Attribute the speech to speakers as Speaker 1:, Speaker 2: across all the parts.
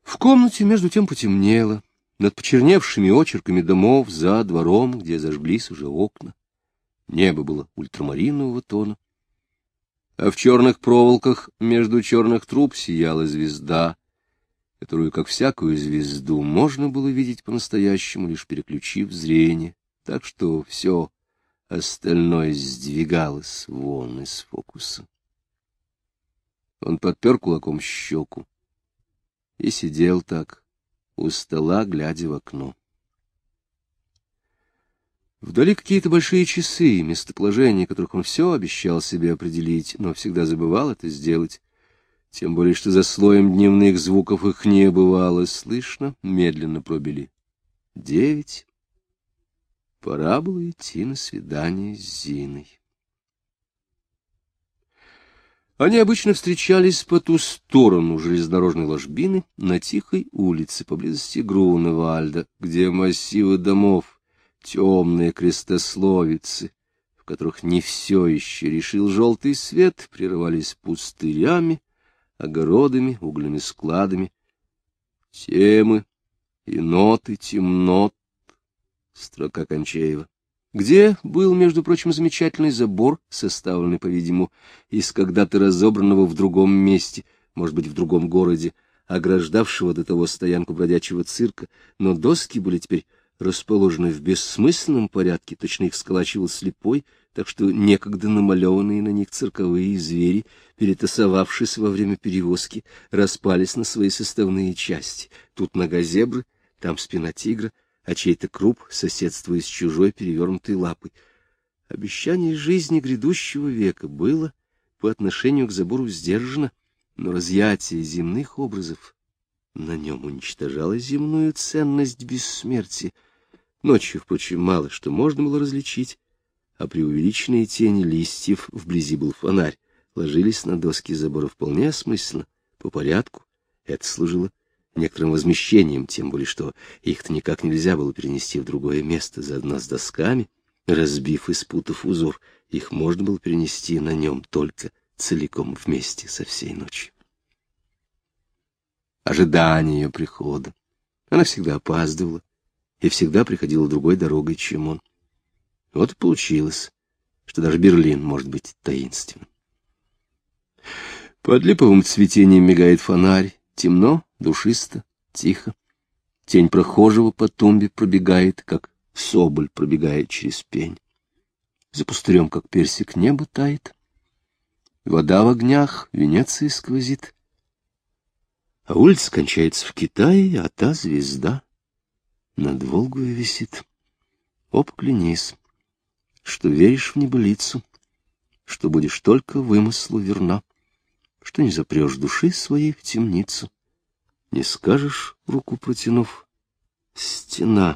Speaker 1: В комнате между тем потемнело. Над почерневшими очерками домов за двором, где зажглись уже окна, небо было ультрамаринового тона, а в черных проволоках между черных труб сияла звезда, которую, как всякую звезду, можно было видеть по-настоящему, лишь переключив зрение, так что все остальное сдвигалось вон из фокуса. Он подпер кулаком щеку и сидел так, у стола, глядя в окно. Вдали какие-то большие часы, местоположение которых он все обещал себе определить, но всегда забывал это сделать, тем более что за слоем дневных звуков их не бывало слышно, медленно пробили 9. Пора было идти на свидание с Зиной. Они обычно встречались по ту сторону железнодорожной ложбины на тихой улице поблизости Груневальда, где массивы домов, темные крестословицы, в которых не все еще решил желтый свет, прерывались пустырями, огородами, угольными складами, темы и ноты темнот, строка Кончеева, где был, между прочим, замечательный забор, составленный, по-видимому, из когда-то разобранного в другом месте, может быть, в другом городе, ограждавшего до того стоянку бродячего цирка, но доски были теперь расположены в бессмысленном порядке, точно их сколачивал слепой, так что некогда намалеванные на них цирковые звери, перетасовавшись во время перевозки, распались на свои составные части. Тут нога зебры, там спина тигра, а чей-то круп соседствует с чужой перевернутой лапой. Обещание жизни грядущего века было по отношению к забору сдержано, но разъятие земных образов на нем уничтожало земную ценность бессмертия. Ночью, впрочем, мало что можно было различить, а преувеличенные тени листьев, вблизи был фонарь, ложились на доски забора вполне осмысленно, по порядку. Это служило некоторым возмещением, тем более что их-то никак нельзя было перенести в другое место заодно с досками, разбив и спутав узор. Их можно было перенести на нем только целиком вместе со всей ночью. Ожидание ее прихода. Она всегда опаздывала и всегда приходила другой дорогой, чем он. Вот и получилось, что даже Берлин может быть таинственным. Под липовым цветением мигает фонарь. Темно, душисто, тихо. Тень прохожего по тумбе пробегает, как соболь пробегает через пень. За пустырем, как персик, небо тает. Вода в огнях, Венеция сквозит. А улица кончается в Китае, а та звезда над Волгою висит. О, поклянись, что веришь в небылицу, что будешь только вымыслу верна, что не запрешь души своей в темницу, не скажешь, руку протянув, стена.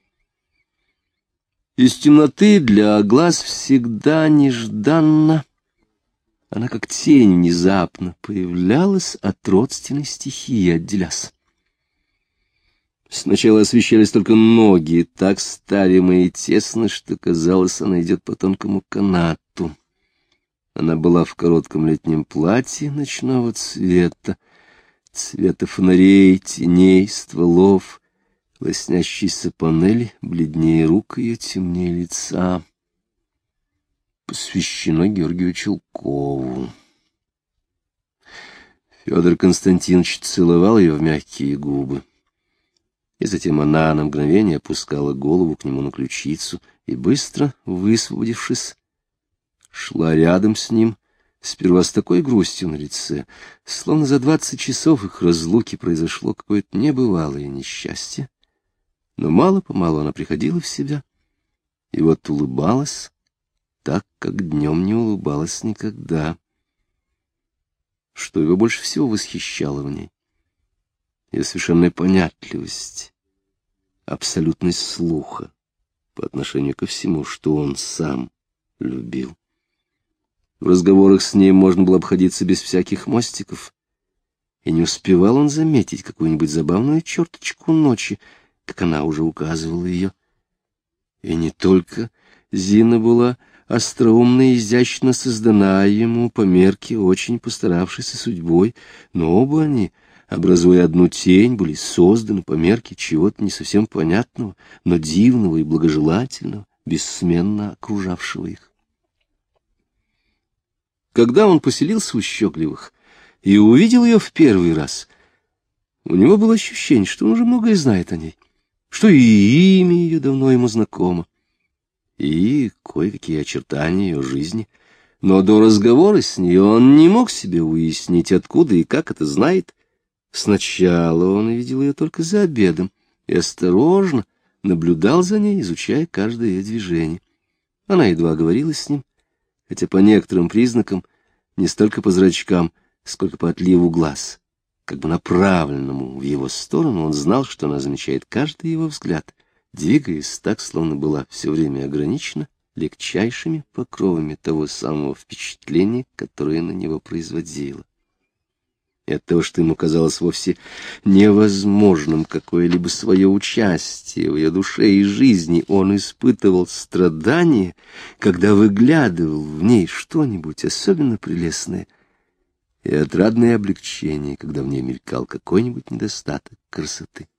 Speaker 1: Из темноты для глаз всегда нежданно, она как тень внезапно появлялась, от родственной стихии отделясь. Сначала освещались только ноги, так старимо и тесно, что казалось, она идет по тонкому канату. Она была в коротком летнем платье ночного цвета, цвета фонарей, теней, стволов, лоснящейся панели, бледнее рук ее, темнее лица. Посвящено Георгию Челкову. Федор Константинович целовал ее в мягкие губы, и затем она на мгновение опускала голову к нему на ключицу и, быстро высвободившись, шла рядом с ним, сперва с такой грустью на лице, словно за 20 часов их разлуки произошло какое-то небывалое несчастье. Но мало-помалу она приходила в себя, и вот улыбалась так, как днем не улыбалась никогда. Что его больше всего восхищало в ней? Ее совершенная понятливость, абсолютность слуха по отношению ко всему, что он сам любил. В разговорах с ней можно было обходиться без всяких мостиков, и не успевал он заметить какую-нибудь забавную черточку ночи, как она уже указывала ее. И не только Зина была остроумно и изящно создана ему по мерке очень постаравшейся судьбой, но оба они образуя одну тень, были созданы по мерке чего-то не совсем понятного, но дивного и благожелательного, бессменно окружавшего их. Когда он поселился у Щеглевых и увидел ее в первый раз, у него было ощущение, что он уже многое знает о ней, что и имя ее давно ему знакомо, и кое-какие очертания ее жизни. Но до разговора с ней он не мог себе уяснить, откуда и как это знает. Сначала он видел ее только за обедом и осторожно наблюдал за ней, изучая каждое ее движение. Она едва говорила с ним, хотя по некоторым признакам, не столько по зрачкам, сколько по отливу глаз, как бы направленному в его сторону, он знал, что она замечает каждый его взгляд, двигаясь так, словно была все время ограничена легчайшими покровами того самого впечатления, которое на него производило. И от того, что ему казалось вовсе невозможным какое-либо свое участие в ее душе и жизни, он испытывал страдание, когда выглядывал в ней что-нибудь особенно прелестное, и отрадное облегчение, когда в ней мелькал какой-нибудь недостаток красоты.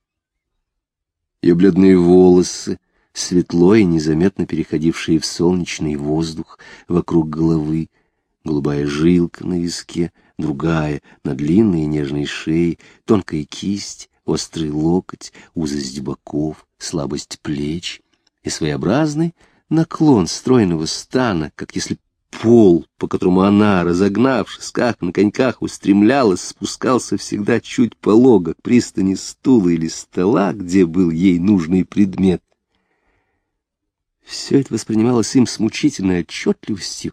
Speaker 1: Ее бледные волосы, светло и незаметно переходившие в солнечный воздух вокруг головы, голубая жилка на виске, другая на длинной и нежной шее, тонкая кисть, острый локоть, узость боков, слабость плеч и своеобразный наклон стройного стана, как если пол, по которому она, разогнавшись, как на коньках устремлялась, спускался всегда чуть полого к пристани стула или стола, где был ей нужный предмет. Все это воспринималось им с мучительной отчетливостью,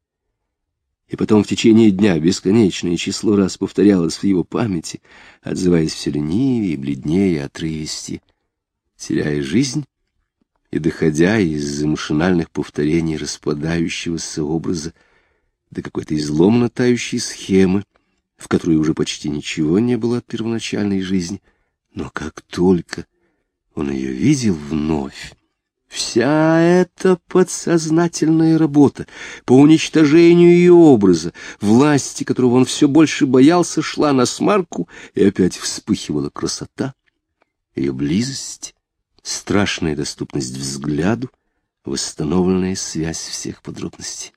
Speaker 1: и потом в течение дня бесконечное число раз повторялось в его памяти, отзываясь все ленивее, бледнее, отрывистее, теряя жизнь и доходя из-за машинальных повторений распадающегося образа до какой-то изломно тающей схемы, в которой уже почти ничего не было от первоначальной жизни. Но как только он ее видел вновь, вся эта подсознательная работа по уничтожению ее образа, власти которого он все больше боялся, шла насмарку, и опять вспыхивала красота, ее близость, страшная доступность взгляду, восстановленная связь всех подробностей.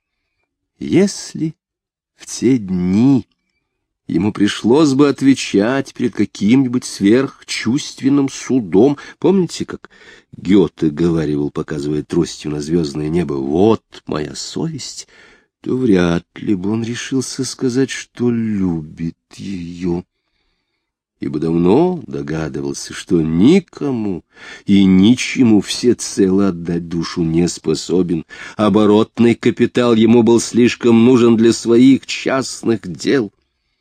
Speaker 1: Если в те дни ему пришлось бы отвечать перед каким-нибудь сверхчувственным судом, помните, как Гёте говаривал, показывая тростью на звездное небо, «Вот моя совесть», то вряд ли бы он решился сказать, что любит ее, ибо давно догадывался, что никому и ничему всецело отдать душу не способен. Оборотный капитал ему был слишком нужен для своих частных дел.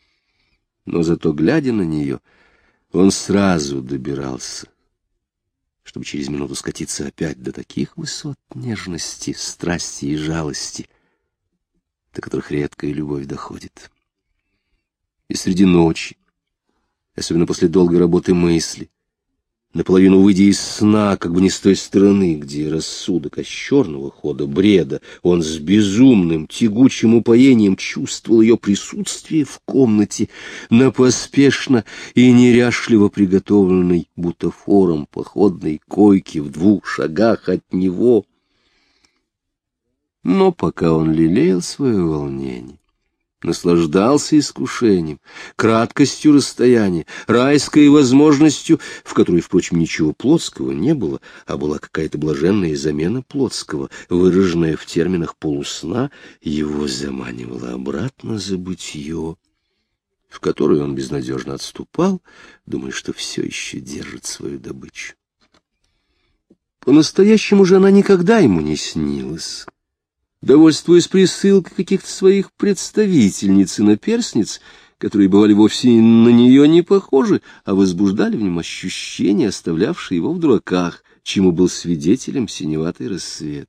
Speaker 1: Но зато, глядя на нее, он сразу добирался, чтобы через минуту скатиться опять до таких высот нежности, страсти и жалости, до которых редкая любовь доходит. И среди ночи, особенно после долгой работы мысли, наполовину выйдя из сна, как бы не с той стороны, где рассудок, а с черного хода бреда, он с безумным, тягучим упоением чувствовал ее присутствие в комнате, на поспешно и неряшливо приготовленной бутафором походной койке в 2 шагах от него. Но пока он лелеял свое волнение, наслаждался искушением, краткостью расстояния, райской возможностью, в которой, впрочем, ничего плотского не было, а была какая-то блаженная замена плотского, выраженная в терминах полусна, его заманивало обратно забытье, в которое он безнадежно отступал, думая, что все еще держит свою добычу. По-настоящему же она никогда ему не снилась. Довольствуясь присылкой каких-то своих представительниц и наперсниц, которые бывали вовсе на нее не похожи, а возбуждали в нем ощущения, оставлявшие его в дураках, чему был свидетелем синеватый рассвет.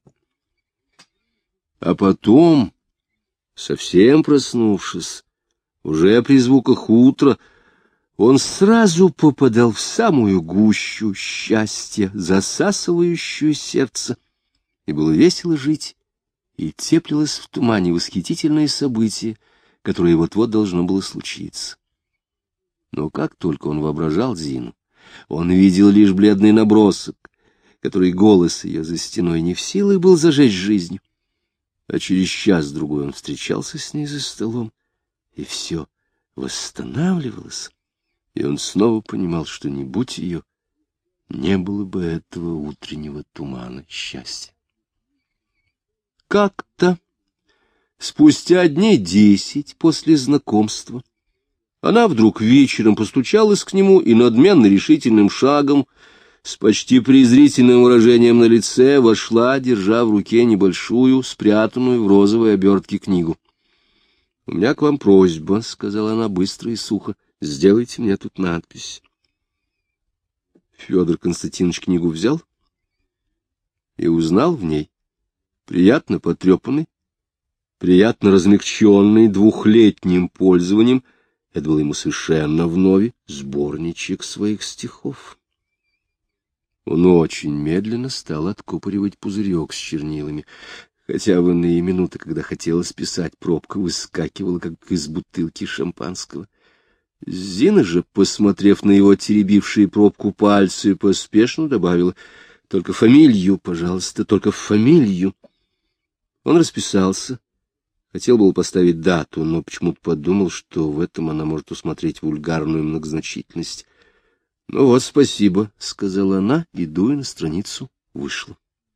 Speaker 1: А потом, совсем проснувшись, уже при звуках утра, он сразу попадал в самую гущу счастья, засасывающую сердце, и было весело жить, и теплилось в тумане восхитительное событие, которое вот-вот должно было случиться. Но как только он воображал Зину, он видел лишь бледный набросок, который голос ее за стеной не в силах был зажечь жизнью. А через час-другой он встречался с ней за столом, и все восстанавливалось, и он снова понимал, что не будь ее, не было бы этого утреннего тумана счастья. Как-то спустя дней 10 после знакомства она вдруг вечером постучалась к нему и надменно решительным шагом, с почти презрительным выражением на лице, вошла, держа в руке небольшую, спрятанную в розовой обертке книгу. — У меня к вам просьба, — сказала она быстро и сухо, — сделайте мне тут надпись. Федор Константинович книгу взял и узнал в ней приятно потрепанный, приятно размягченный двухлетним пользованием, это было ему совершенно вновь, сборничек своих стихов. Он очень медленно стал откупоривать пузырек с чернилами, хотя в иные минуты, когда хотелось писать, пробка выскакивала, как из бутылки шампанского. Зина же, посмотрев на его теребившие пробку пальцы, поспешно добавила: — Только фамилию, пожалуйста, только фамилию. Он расписался, хотел было поставить дату, но почему-то подумал, что в этом она может усмотреть вульгарную многозначительность. — Ну вот, спасибо, — сказала она, и, дуя на страницу, вышла.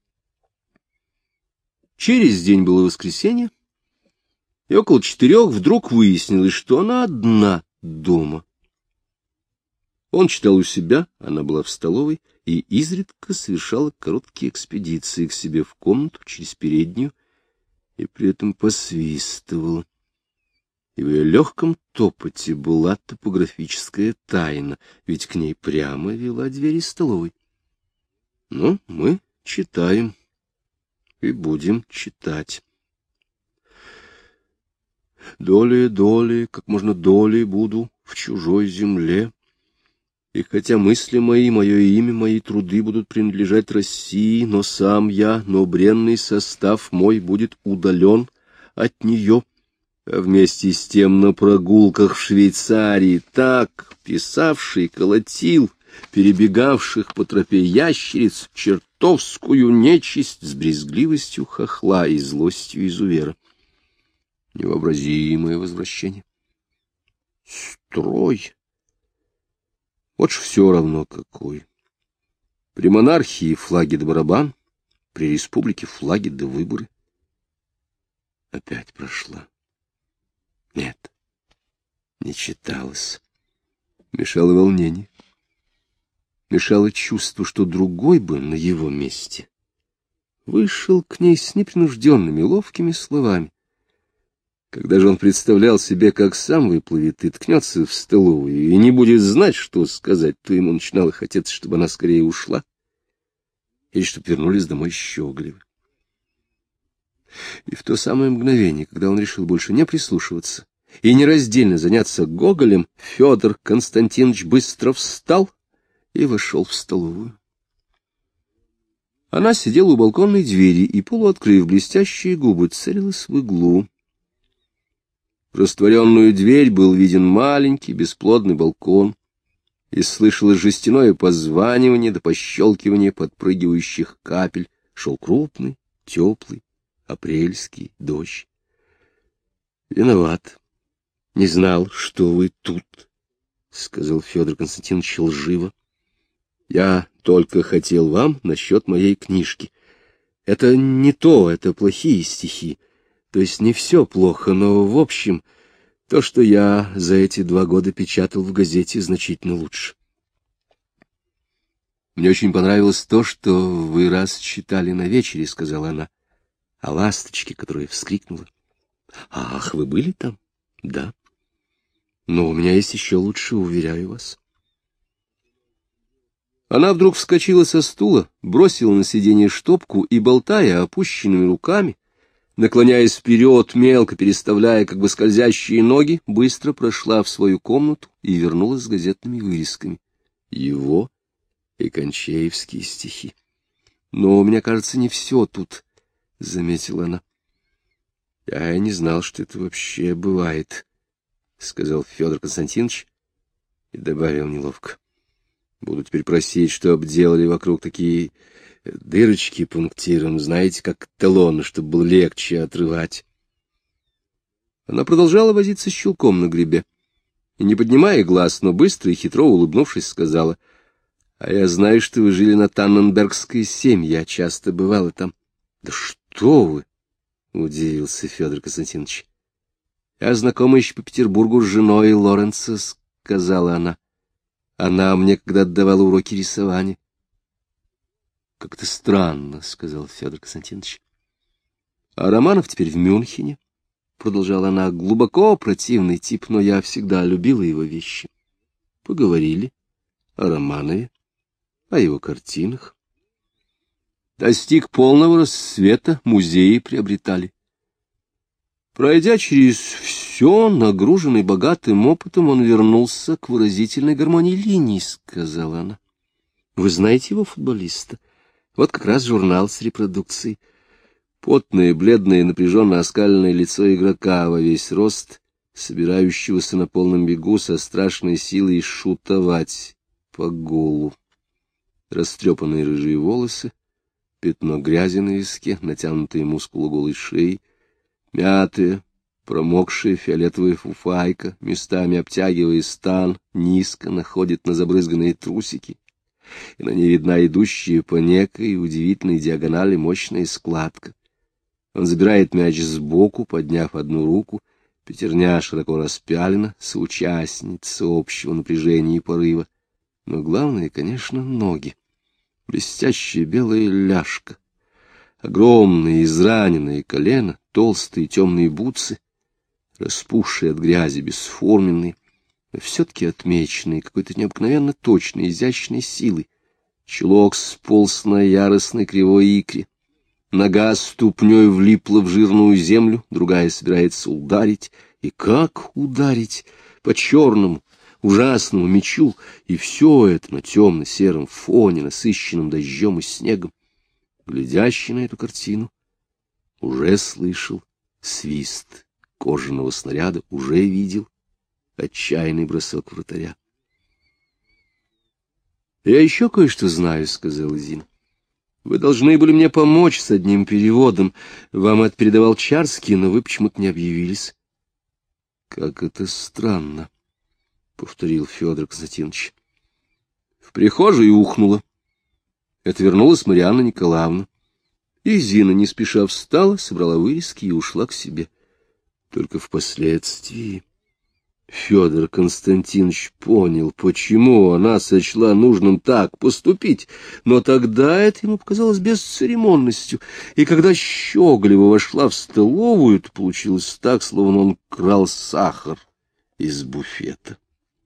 Speaker 1: Через день было воскресенье, и около 4 вдруг выяснилось, что она одна дома. Он читал у себя, она была в столовой, и изредка совершала короткие экспедиции к себе в комнату через переднюю, и при этом посвистывала. И в ее легком топоте была топографическая тайна, ведь к ней прямо вела дверь из столовой. Ну, мы читаем и будем читать. Долее, долее, как можно долее буду в чужой земле, и хотя мысли мои, мое имя, мои труды будут принадлежать России, но сам я, но бренный состав мой будет удален от нее, а вместе с тем на прогулках в Швейцарии так писавший колотил перебегавших по тропе ящериц чертовскую нечисть с брезгливостью хохла и злостью изувера. Невообразимое возвращение. Строй. Вот ж все равно какой. При монархии флаги да барабан, при республике флаги да выборы. Опять прошла. Нет, не читалось. Мешало волнение. Мешало чувство, что другой бы на его месте вышел к ней с непринужденными, ловкими словами. Когда же он представлял себе, как сам выплывет и ткнется в столовую, и не будет знать, что сказать, то ему начинало хотеться, чтобы она скорее ушла, или чтобы вернулись домой щегливы. И в то самое мгновение, когда он решил больше не прислушиваться и нераздельно заняться Гоголем, Федор Константинович быстро встал и вошел в столовую. Она сидела у балконной двери и, полуоткрыв блестящие губы, целилась в иглу. В растворенную дверь был виден маленький бесплодный балкон, и слышалось жестяное позванивание да пощелкивание подпрыгивающих капель. Шел крупный, теплый, апрельский дождь. — Виноват. Не знал, что вы тут, — сказал Федор Константинович лживо. — Я только хотел вам насчет моей книжки. Это не то, это плохие стихи. То есть не все плохо, но, в общем, то, что я за эти 2 года печатал в газете, значительно лучше. Мне очень понравилось то, что вы раз читали на вечере, — сказала она, — о ласточке, которая вскрикнула. — Ах, вы были там? — Да. — Но у меня есть еще лучше, уверяю вас. Она вдруг вскочила со стула, бросила на сиденье штопку и, болтая опущенными руками, наклоняясь вперед, мелко переставляя как бы скользящие ноги, быстро прошла в свою комнату и вернулась с газетными вырезками. Его и кончеевские стихи. — Но, мне кажется, не все тут, — заметила она. — Я не знал, что это вообще бывает, — сказал Федор Константинович И добавил неловко: буду теперь просить, что обделали вокруг такие дырочки пунктиром, знаете, как талоны, чтобы было легче отрывать. Она продолжала возиться с чулком на гребе и, не поднимая глаз, но быстро и хитро улыбнувшись, сказала: а я знаю, что вы жили на Танненбергской 7, я часто бывала там. — Да что вы! — удивился Федор Константинович. — Я знакома еще по Петербургу с женой Лоренца, — сказала она. Она мне когда отдавала уроки рисования. — Как-то странно, — сказал Федор Константинович. — А Романов теперь в Мюнхене, — продолжала она, — глубоко противный тип, но я всегда любила его вещи. Поговорили о Романове, о его картинах. Достиг полного расцвета, музеи приобретали. Пройдя через все, нагруженный богатым опытом, он вернулся к выразительной гармонии линий, — сказала она. Вы знаете его, футболиста? Вот как раз журнал с репродукцией. Потное, бледное, напряженно оскаленное лицо игрока во весь рост, собирающегося на полном бегу со страшной силой шутовать по голу. Растрепанные рыжие волосы, пятно грязи на виске, натянутые мускулы голой шеи, мятая, промокшая фиолетовая фуфайка, местами обтягивая стан, низко находит на забрызганные трусики, и на ней видна идущая по некой удивительной диагонали мощная складка. Он забирает мяч сбоку, подняв одну руку, пятерня широко распялена, соучастница общего напряжения и порыва. Но главное, конечно, ноги. Блестящая белая ляжка, огромные израненные колена, толстые темные бутсы, распухшие от грязи, бесформенные, но все-таки отмеченные какой-то необыкновенно точной, изящной силой. Чулок сполз на яростной кривой икре. Нога ступней влипла в жирную землю, другая собирается ударить. И как ударить? По черному, ужасному мячу, и все это на темно-сером фоне, насыщенном дождем и снегом. Глядящий на эту картину уже слышал свист кожаного снаряда, уже видел отчаянный бросок вратаря. — Я еще кое-что знаю, — сказала Зина. — Вы должны были мне помочь с одним переводом. Вам это передавал Чарский, но вы почему-то не объявились. — Как это странно, — повторил Федор Константинович. В прихожей ухнуло. Это вернулась Марианна Николаевна. И Зина не спеша встала, собрала вырезки и ушла к себе. Только впоследствии Федор Константинович понял, почему она сочла нужным так поступить, но тогда это ему показалось бесцеремонностью, и когда Щеголева вошла в столовую, то получилось так, словно он крал сахар из буфета.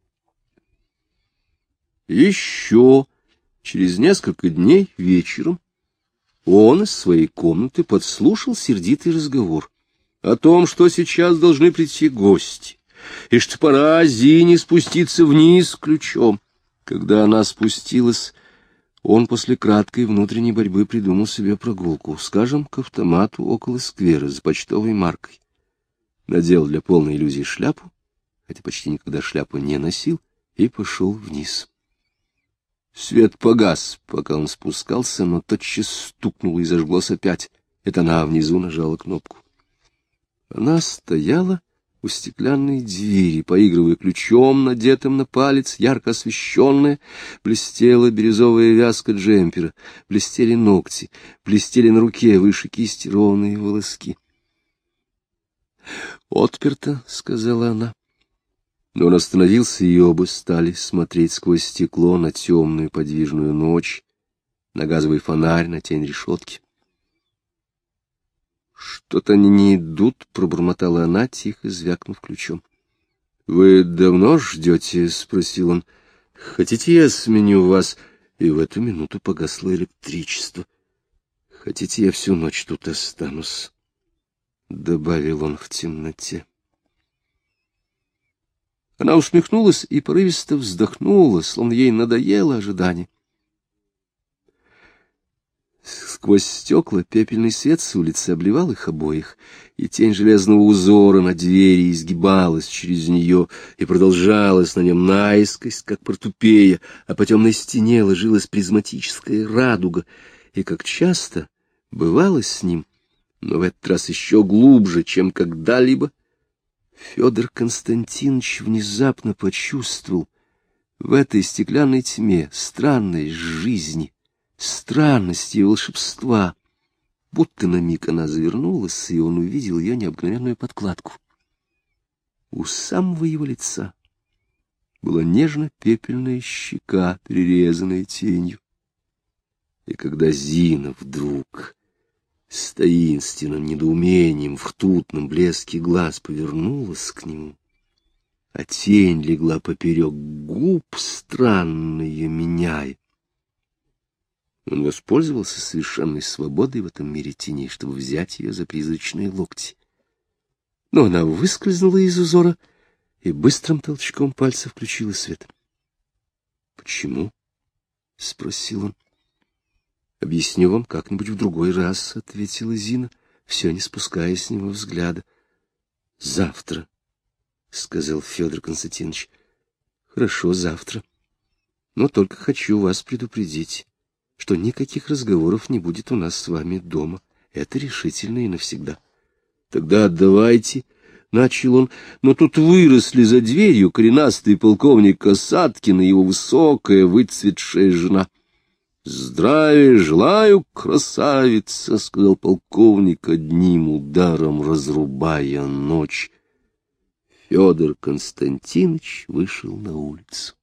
Speaker 1: Еще через несколько дней вечером он из своей комнаты подслушал сердитый разговор о том, что сейчас должны прийти гости, и что пора Зине спуститься вниз ключом. Когда она спустилась, он после краткой внутренней борьбы придумал себе прогулку, скажем, к автомату около сквера с почтовой маркой. Надел для полной иллюзии шляпу, хотя почти никогда шляпу не носил, и пошел вниз. Свет погас, пока он спускался, но тотчас стукнуло и зажглось опять. Это она внизу нажала кнопку. Она стояла у стеклянной двери, поигрывая ключом, надетым на палец, ярко освещенная, блестела бирюзовая вязка джемпера, блестели ногти, блестели на руке выше кисти ровные волоски. «Отперто», — сказала она. Но он остановился, и оба стали смотреть сквозь стекло на темную подвижную ночь, на газовый фонарь, на тень решетки. «Что-то они не идут», — пробормотала она, тихо звякнув ключом. «Вы давно ждете?» — спросил он. «Хотите, я сменю вас?» И в эту минуту погасло электричество. «Хотите, я всю ночь тут останусь?» — добавил он в темноте. Она усмехнулась и порывисто вздохнула, словно ей надоело ожидание. Сквозь стекла пепельный свет с улицы обливал их обоих, и тень железного узора на двери изгибалась через нее и продолжалась на нем наискось, как портупея, а по темной стене ложилась призматическая радуга, и, как часто бывало с ним, но в этот раз еще глубже, чем когда-либо, Федор Константинович внезапно почувствовал в этой стеклянной тьме странной жизни, странности и волшебства. Будто на миг она завернулась, и он увидел ее необыкновенную подкладку. У самого его лица была нежно-пепельная щека, перерезанная тенью. И когда Зина вдруг с таинственным недоумением в ртутном блеске глаз повернулась к нему, а тень легла поперек губ, странно ее меняя, он воспользовался совершенной свободой в этом мире теней, чтобы взять ее за призрачные локти. Но она выскользнула из узора и быстрым толчком пальца включила свет. — Почему? — спросил он. — Объясню вам как-нибудь в другой раз, — ответила Зина, все не спуская с него взгляда. — Завтра, — сказал Федор Константинович. — Хорошо, завтра. Но только хочу вас предупредить, что никаких разговоров не будет у нас с вами дома. Это решительно и навсегда. — Тогда отдавайте, — начал он, но тут выросли за дверью коренастый полковник Касаткин и его высокая выцветшая жена. — Здравия желаю, красавица, — сказал полковник, одним ударом разрубая ночь. Федор Константинович вышел на улицу.